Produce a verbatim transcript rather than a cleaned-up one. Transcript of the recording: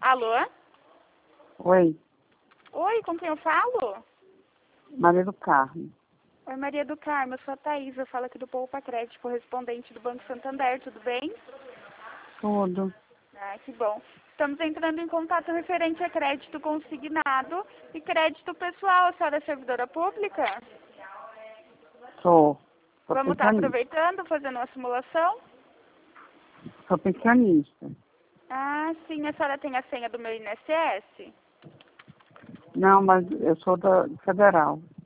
Alô? Oi, Oi, com quem eu falo? Maria do Carmo. Oi, Maria do Carmo, eu sou a Thaís, eu falo aqui do Poupa Crédito, correspondente do Banco Santander, tudo bem? Tudo. Ah, que bom. Estamos entrando em contato referente a crédito consignado e crédito pessoal. A senhora é servidora pública? Sou. Sou Vamos estar pensionista. aproveitando, fazendo uma simulação? Sou pensionista. Ah, sim, a senhora tem a senha do meu I N S S? Não, mas eu sou da Federal.